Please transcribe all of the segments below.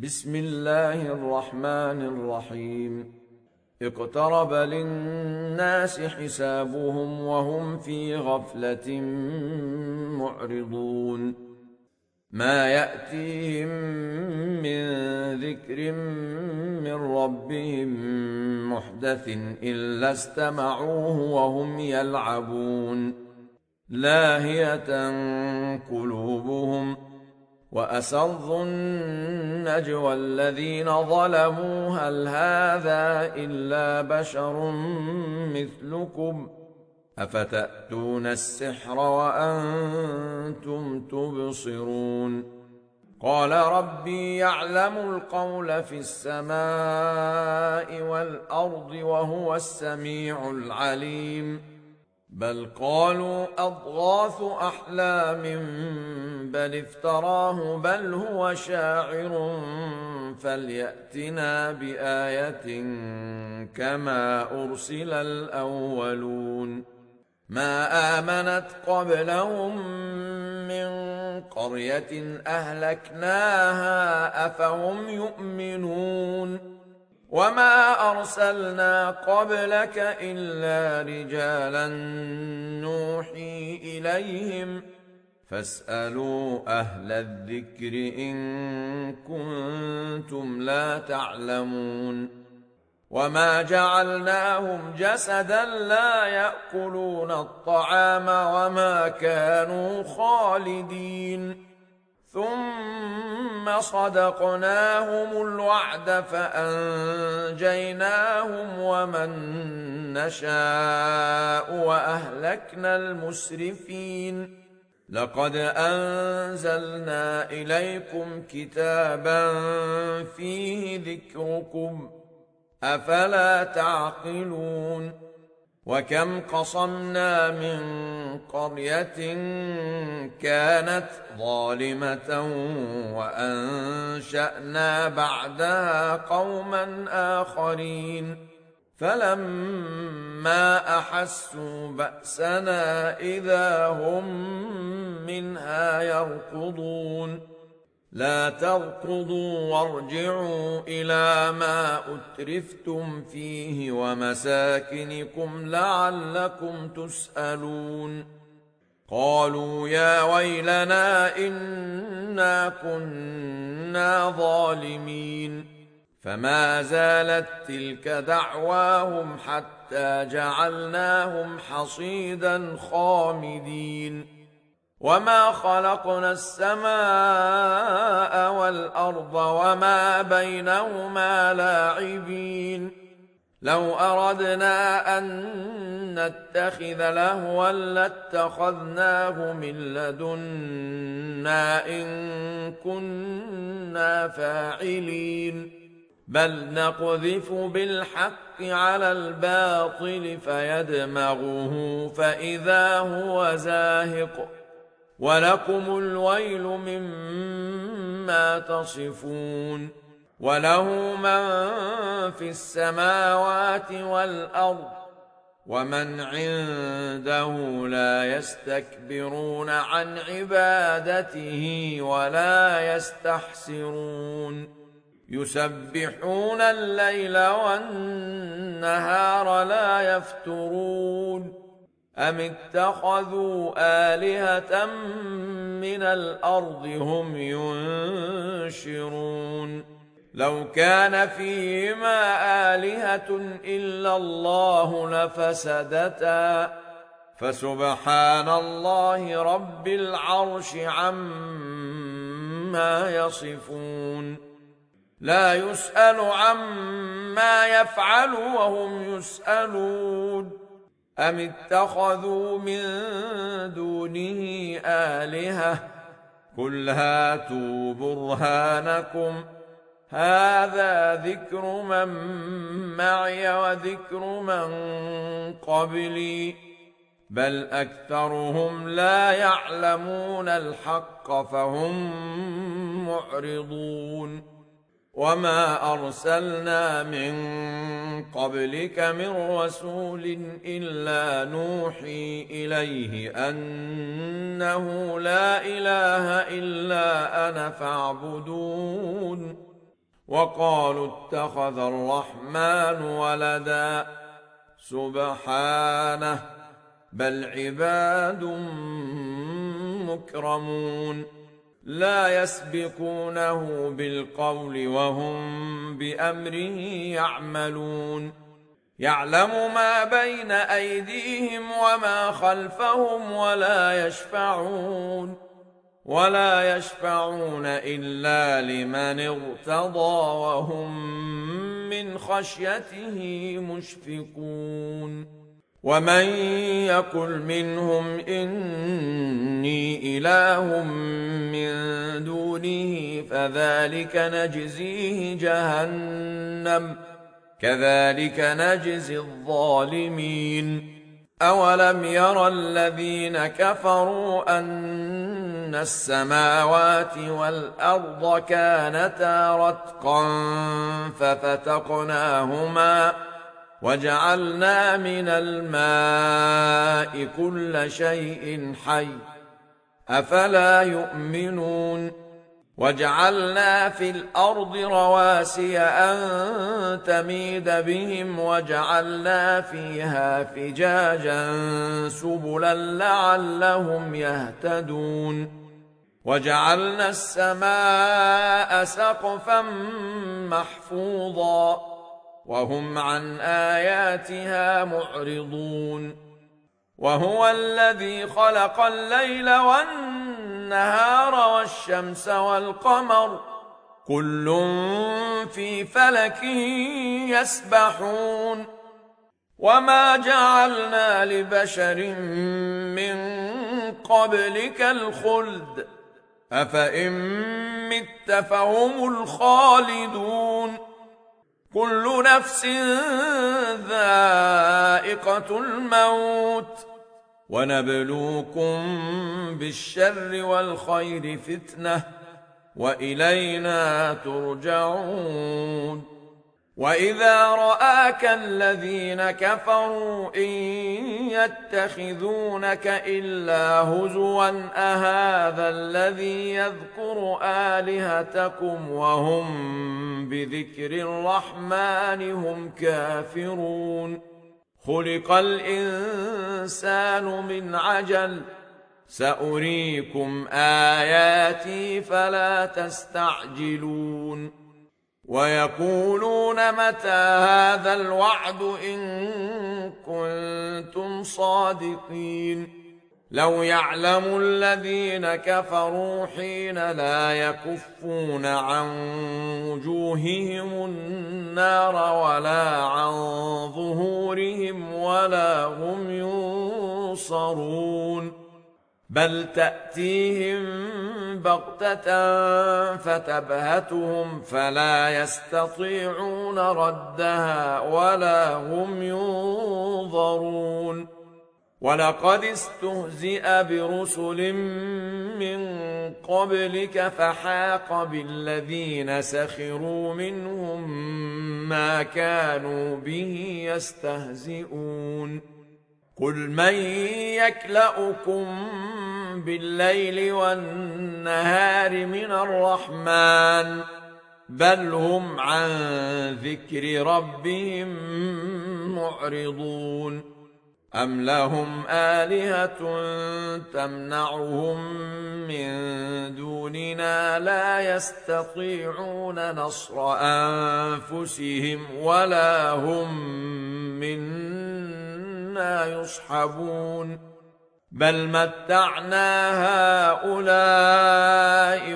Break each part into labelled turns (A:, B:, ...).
A: بسم الله الرحمن الرحيم. اقترب للناس حسابهم وهم في غفلة معرضون. ما يأتيهم من ذكر من ربهم محدث إلا استمعوه وهم يلعبون لاهية قلوبهم وأسروا النجوى الذين ظلموا هل هذا إلا بشر مثلكم أفتأتون السحر وأنتم تبصرون. قال ربي يعلم القول في السماء والأرض وهو السميع العليم. بل قالوا أضغاث أحلام بل افتراه بل هو شاعر فليأتنا بآية كما أرسل الأولون. ما آمنت قبلهم من قرية أهلكناها أفهم يؤمنون. وما أرسلنا قبلك إلا رجالا نوحي إليهم فاسألوا أهل الذكر إن كنتم لا تعلمون. وما جعلناهم جسدا لا يأكلون الطعام وما كانوا خالدين ثم صدقناهم الوعد فأنجيناهم ومن نشاء وأهلكنا المسرفين. لقد أنزلنا إليكم كتابا فيه ذكركم أفلا تعقلون. وكم قصمنا من قرية كانت ظالمة وأنشأنا بعدها قوما آخرين فلما أحسوا بأسنا إذا هم منها يركضون. لا تركضوا وارجعوا إلى ما أترفتم فيه ومساكنكم لعلكم تسألون. قالوا يا ويلنا إنا كنا ظالمين. فما زالت تلك دعواهم حتى جعلناهم حصيدا خامدين. وما خلقنا السماء والأرض وما بينهما لاعبين. لو أردنا أن نتخذ لهوا لاتخذناه من لدنا إن كنا فاعلين. بل نقذف بالحق على الباطل فيدمغه فإذا هو زاهق ولكم الويل مما تصفون. وله من في السماوات والأرض ومن عنده لا يستكبرون عن عبادته ولا يستحسرون. يسبحون الليل والنهار لا يفترون. أم اتخذوا آلهة من الأرض هم ينشرون. لو كان فيهما آلهة إلا الله لفسدتا فسبحان الله رب العرش عما يصفون. لا يسأل عما يفعل وهم يسألون. أم اتخذوا من دونه آلهة قل هاتوا برهانكم هذا ذكر من معي وذكر من قبلي بل أكثرهم لا يعلمون الحق فهم معرضون. وما أرسلنا من قبلك من رسول إلا نوحي إليه أنه لا إله إلا أنا فاعبدون. وقالوا اتخذ الرحمن ولدا سبحانه بل عباد مكرمون لا يسبقونه بالقول وهم بأمره يعملون يعلم ما بين أيديهم وما خلفهم ولا يشفعون إلا لمن ارتضى وهم من خشيته مشفقون ومن يقل منهم إني إله من دونه فذلك نجزيه جهنم كذلك نجزي الظالمين أولم ير الذين كفروا أن السماوات والأرض كانتا رتقا ففتقناهما وجعلنا من الماء كل شيء حي أفلا يؤمنون وجعلنا في الأرض رواسي أن تميد بهم وجعلنا فيها فجاجا سبلا لعلهم يهتدون وجعلنا السماء سقفا محفوظا وهم عن آياتها معرضون وهو الذي خلق الليل والنهار والشمس والقمر كل في فلك يسبحون وما جعلنا لبشر من قبلك الخلد أفإن مت فهم الخالدون كل نفس ذائقة الموت ونبلوكم بالشر والخير فتنة وإلينا ترجعون وإذا رآك الذين كفروا إن يتخذونك إلا هزوا أهذا الذي يذكر آلهتكم وهم بذكر الرحمن هم كافرون خلق الإنسان من عجل سأريكم آياتي فلا تستعجلون ويقولون متى هذا الوعد إن كنتم صادقين لو يعلم الذين كفروا حين لا يكفون عن وجوههم النار ولا عن ظهورهم ولا هم ينصرون بل تأتيهم بغتة فتبهتهم فلا يستطيعون ردها ولا هم ينظرون ولقد استهزئ برسل من قبلك فحاق بالذين سخروا منهم ما كانوا به يستهزئون قل من يكلؤكم بالليل والنهار من الرحمن بل هم عن ذكر ربهم معرضون أم لهم آلهة تمنعهم من دوننا لا يستطيعون نصر أنفسهم ولا هم منا يصحبون بل متعنا هؤلاء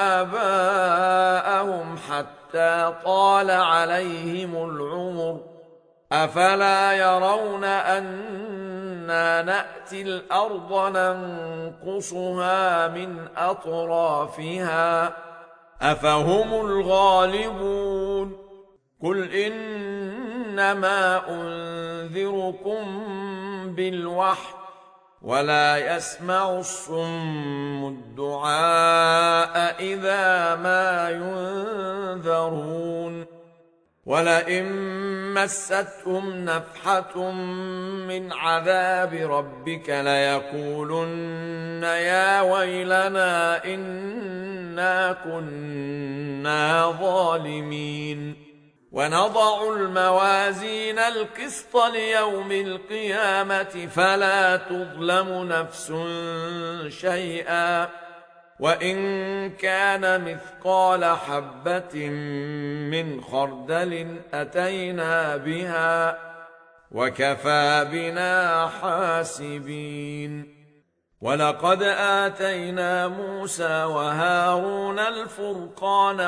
A: وآباءهم حتى طال عليهم العمر أفلا يرون أنا نأتي الأرض ننقصها من أطرافها أفهم الغالبون قل إنما أنذركم بالوحي ولا يسمع الصم الدعاء إذا ما ينذرون ولئن مستهم نفحة من عذاب ربك ليقولن يا ويلنا إنا كنا ظالمين ونضع الموازين القسط ليوم القيامة فلا تظلم نفس شيئا وإن كان مثقال حبة من خردل أتينا بها وكفى بنا حاسبين ولقد آتينا موسى وهارون الفرقان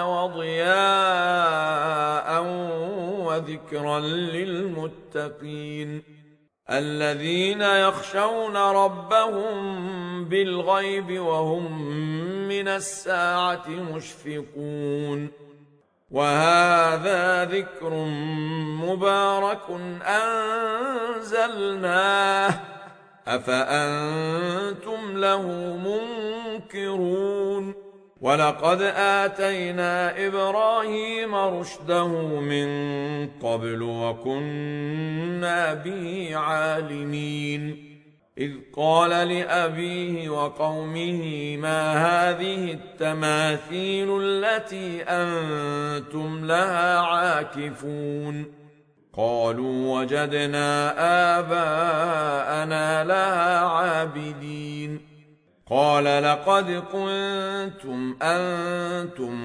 A: وضياء وذكرا للمتقين الذين يخشون ربهم بالغيب وهم من الساعة مشفقون وهذا ذكر مبارك أنزلناه أفأنتم له منكرون ولقد آتينا إبراهيم رشده من قبل وكنا به عالمين إذ قال لأبيه وقومه ما هذه التماثيل التي أنتم لها عاكفون قالوا وجدنا آباءنا لها عابدين قال لقد كنتم أنتم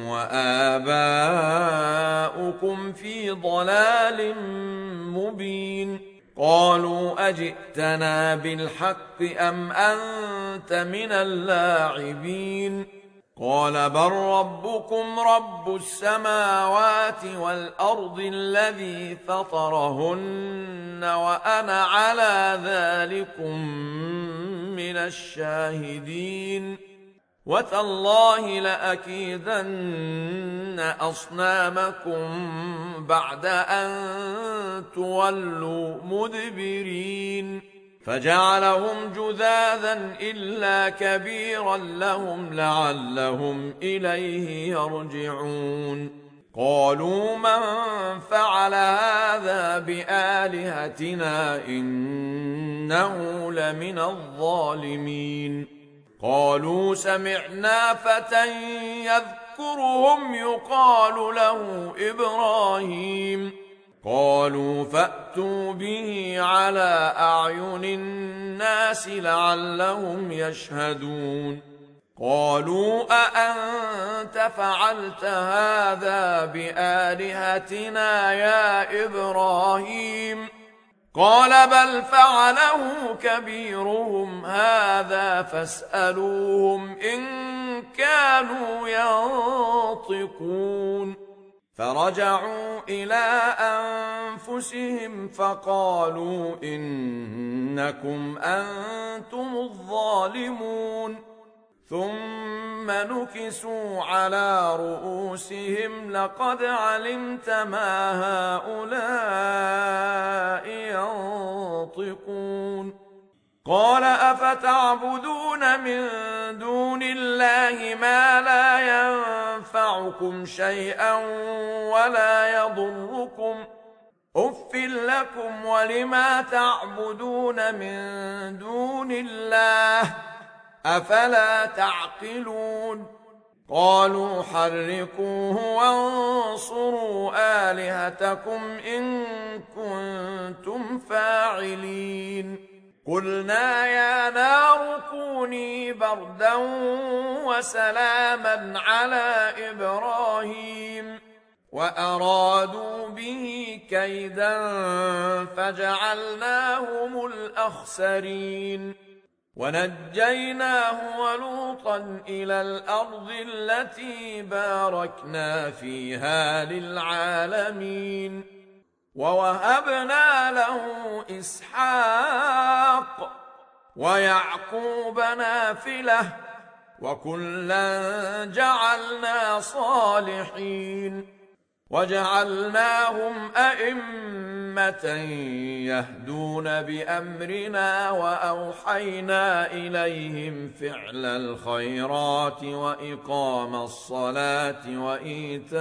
A: وآباؤكم في ضلال مبين قالوا أجئتنا بالحق أم أنت من اللاعبين قال بل ربكم رب السماوات والأرض الذي فطرهن وأنا على ذلكم من الشاهدين وتالله لأكيدن أصنامكم بعد أن تولوا مدبرين فجعلهم جذاذا إلا كبيرا لهم لعلهم إليه يرجعون قالوا من فعل هذا بآلهتنا إنه لمن الظالمين قالوا سمعنا فتى يذكرهم يقال له إبراهيم قالوا فأتوا به على أعين الناس لعلهم يشهدون قالوا أأنت فعلت هذا بآلهتنا يا إبراهيم قال بل فعله كبيرهم هذا فاسألوهم إن كانوا ينطقون فرجعوا إلى أنفسهم فقالوا إنكم أنتم الظالمون ثم نكسوا على رؤوسهم لقد علمت ما هؤلاء ينطقون قال أفتعبدون من دون الله ما لا ينفعكم شيئا ولا يضركم أف لكم ولما تعبدون من دون الله أفلا تعقلون قالوا حرقوه وانصروا آلهتكم إن كنتم فاعلين قلنا يا نار كوني بردا وسلاما على إبراهيم وأرادوا به كيدا فجعلناهم الأخسرين ونجيناه ولوطا إلى الأرض التي باركنا فيها للعالمين ووهبنا له إسحاق ويعقوب نافلة وكلا جعلنا صالحين وجعلناهم أئمة يهدون بأمرنا وأوحينا إليهم فعل الخيرات وإقام الصلاة وإيتاء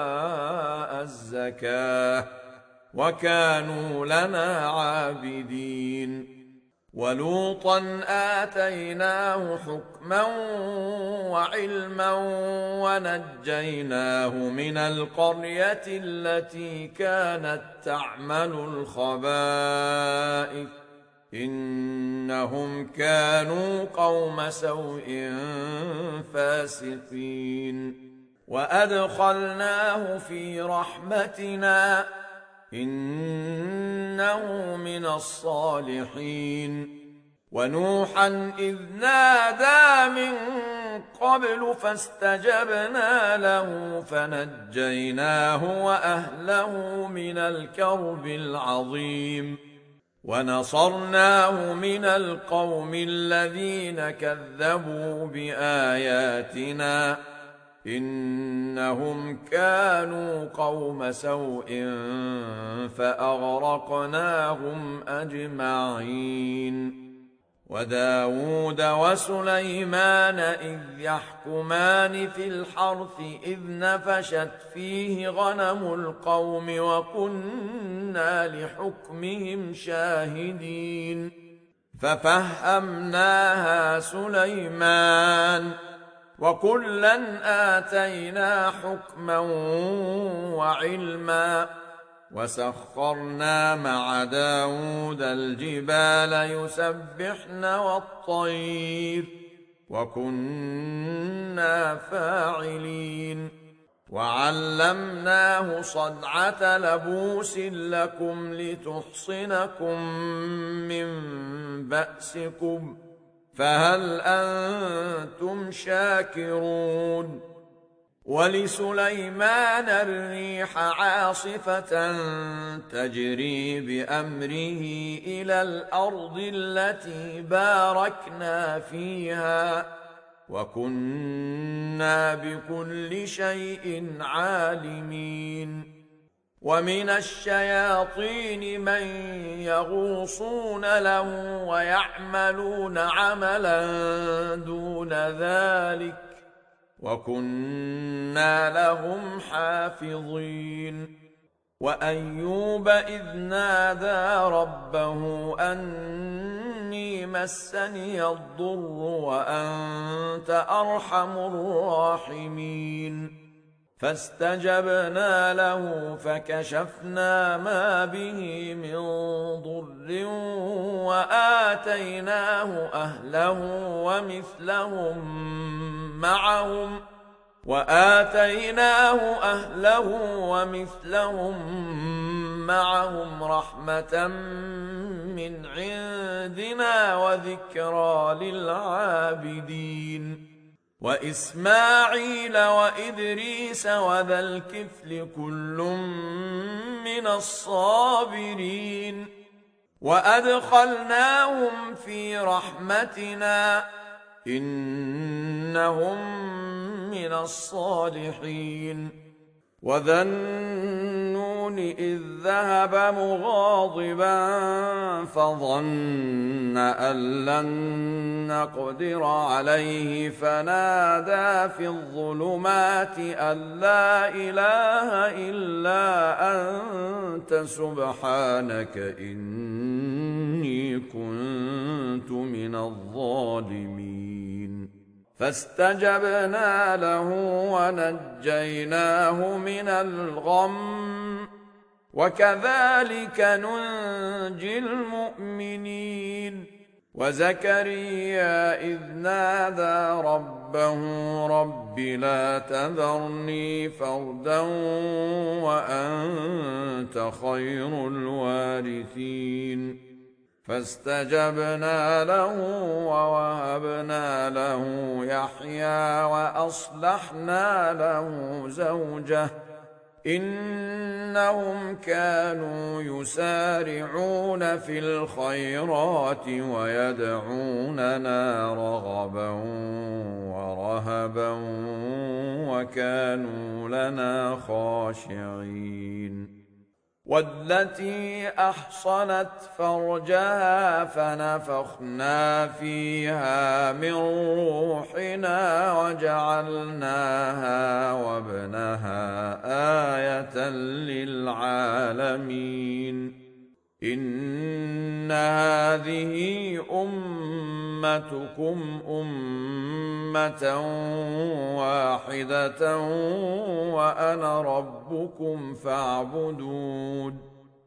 A: الزكاة وكانوا لنا عابدين. ولوطا آتيناه حكما وعلما ونجيناه من القرية التي كانت تعمل الخبائث إنهم كانوا قوم سوء فاسقين. وأدخلناه في رحمتنا إنه من الصالحين. ونوحا إذ نادى من قبل فاستجبنا له فنجيناه وأهله من الكرب العظيم ونصرناه من القوم الذين كذبوا بآياتنا إنهم كانوا قوم سوء فأغرقناهم أجمعين. وداود وسليمان إذ يحكمان في الحرث إذ نفشت فيه غنم القوم وكنا لحكمهم شاهدين. ففهمناها سليمان وكلا آتينا حكما وعلما وسخرنا مع داود الجبال يسبحن والطير وكنا فاعلين. وعلمناه صنعة لبوس لكم لتحصنكم من بأسكم فهل أنتم شاكرون. ولسليمان الريح عاصفة تجري بأمره إلى الأرض التي باركنا فيها وكنا بكل شيء عالمين. ومن الشياطين من يغوصون له ويعملون عملا دون ذلك وكنا لهم حافظين. وأيوب إذ نادى ربه أني مسني الضر وأنت أرحم الراحمين فاستجبنا له فكشفنا ما به من ضر وآتيناه أهله ومثلهم معهم رحمة من عندنا وذكرى للعابدين. وإسماعيل وإدريس وذا الكفل كل من الصابرين وأدخلناهم في رحمتنا إنهم من الصالحين. وذا النون إذ ذهب مغاضبا فظن أن لن نقدر عليه فنادى في الظلمات أن لا إله إلا أنت سبحانك إني كنت من الظالمين. فاستجبنا له ونجيناه من الغم وكذلك ننجي المؤمنين. وزكريا إذ نادى ربه رب لا تذرني فردا وأنت خير الوارثين فاستجبنا له ووهبنا له يحيى وأصلحنا له زوجه إنهم كانوا يسارعون في الخيرات ويدعوننا رغبا ورهبا وكانوا لنا خاشعين والتي أحصنت فرجها فنفخنا فيها من روحنا وجعلناها وابنها آية للعالمين إن هذه أمتكم أمة واحدة وأنا ربكم فاعبدون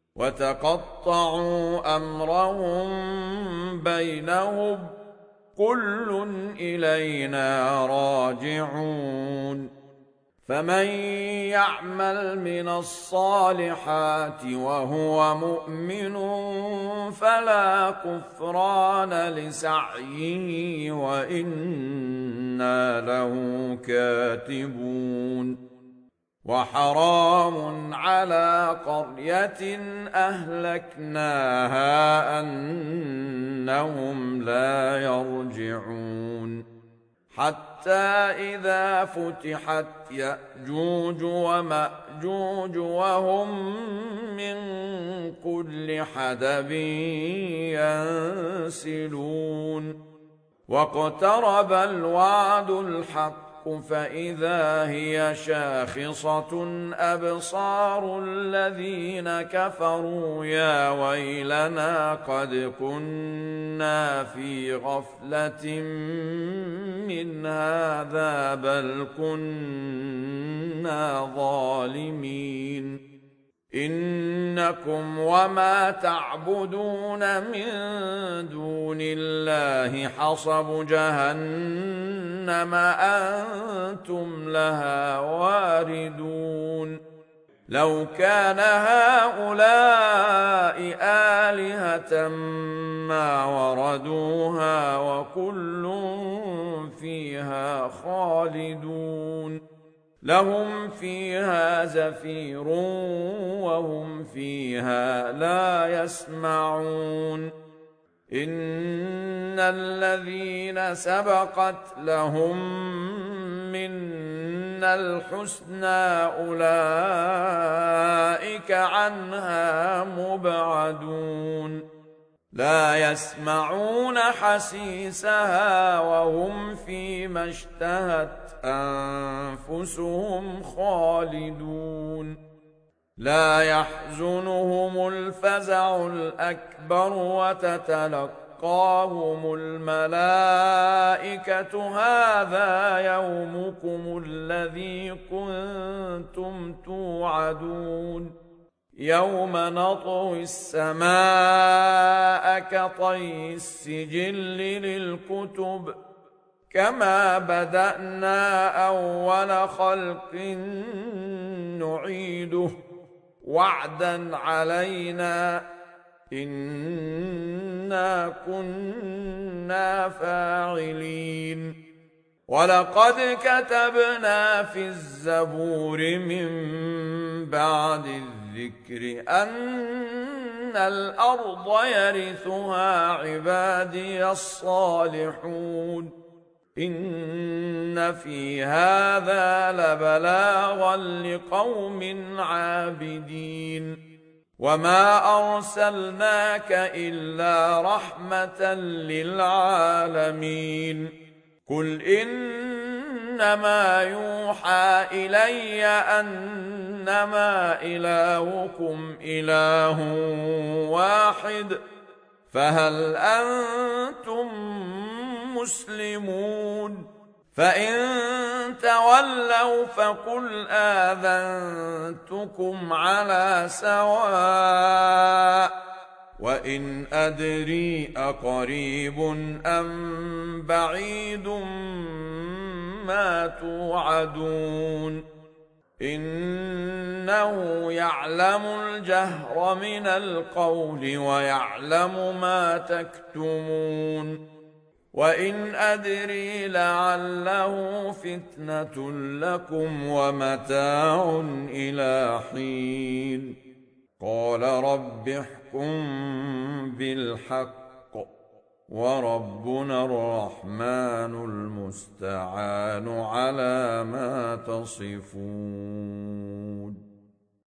A: وتقطعوا أمرهم بينهم كل إلينا راجعون فمن يعمل من الصالحات وهو مؤمن فلا كفران لسعيه وإنا له كاتبون وحرام على قرية أهلكناها أنهم لا يرجعون حتى إذا فتحت يأجوج ومأجوج وهم من كل حدب ينسلون واقترب الوعد الحق فإذا هي شاخصة أبصار الذين كفروا يا ويلنا قد كنا في غفلة من هذا بل كنا ظالمين إنكم وما تعبدون من دون الله حصب جهنم أنتم لها واردون لو كان هؤلاء آلهة ما وردوها وكل فيها خالدون لهم فيها زفير وهم فيها لا يسمعون إن الذين سبقت لهم منا الحسنى أولئك عنها مبعدون لا يسمعون حسيسها وهم فيما اشتهت أنفسهم خالدون لا يحزنهم الفزع الأكبر وتتلقاهم الملائكة هذا يومكم الذي كنتم توعدون يوم نطوي السماء كطي السجل للكتب كما بدأنا أول خلق نعيده وعدا علينا إنا كنا فاعلين ولقد كتبنا في الزبور من بعد الذكر أن الأرض يرثها عبادي الصالحون إن في هذا لبلاغا لقوم عابدين وما أرسلناك إلا رحمة للعالمين قل إنما يوحى إلي أنما إلهكم إله واحد فهل أنتم مسلمون فإن تولوا فقل آذنتكم على سواء وإن أدري أقريب أم بعيد ما توعدون إنه يعلم الجهر من القول ويعلم ما تكتمون وإن أدري لعله فتنة لكم ومتاع إلى حين قال رب احكم بالحق وربنا الرحمن المستعان على ما تصفون